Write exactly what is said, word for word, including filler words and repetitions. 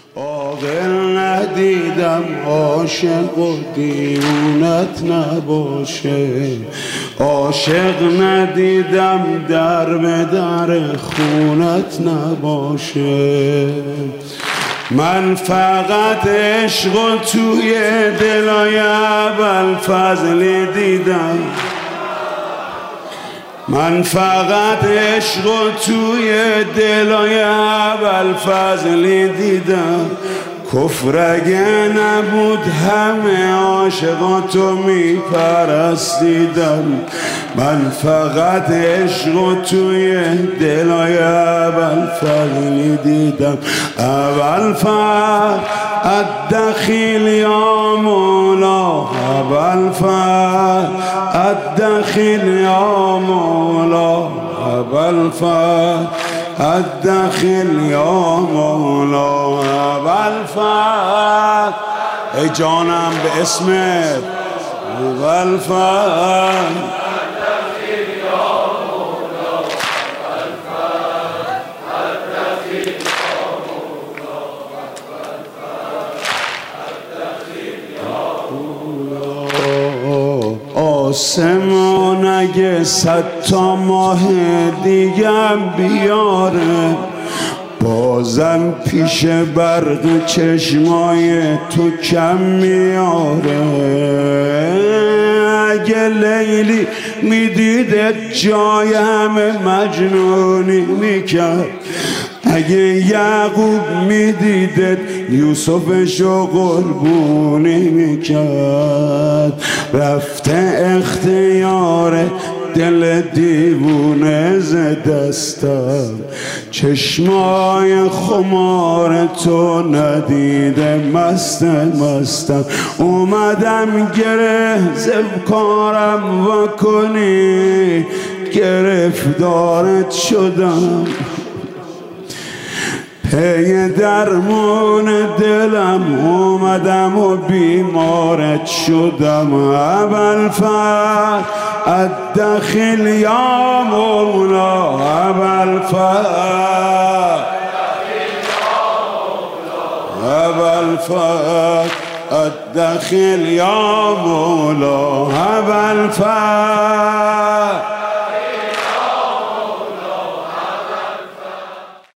عاقل ندیدم عاشق و دیوونت نباشه، عاشق ندیدم در به در خونت نباشه. من فقط عشق و توی دلای ابوالفضل دیدم، من فقط عشق و توی دلای ابوالفضل دیدم. کفر اگه نبود همه عاشقاتو میپرستیدم. من فقط عشق و توی دلای ابوالفضل دیدم. ابوالفضل الدخیل یا مولا، ابوالفضل الدخیل یا مولا، ابوالفضل الدخیل یا مولا، ابوالفضل ای جانم به اسمت، ابوالفضل آسمان اگه صد تا ماه دیگم بیاره، بازم پیش برق چشمای تو کم میاره. اگه لیلی میدیدت جای همه مجنونی میکرد، اگه یعقوب میدیدت یوسفشو قربونی میکرد. رفته اختیار دل دیوونه ز دستم، چشمای خمار تو ندیده مست مستم. اومدم گره زبکارم وکنی، گرفتارت شدم، پی درمون دلم اومدم و بیمارت شدم. ابوالفضل الدخیل یا مولا، ابوالفضل ابوالفضل الدخیل یا مولا، ابوالفضل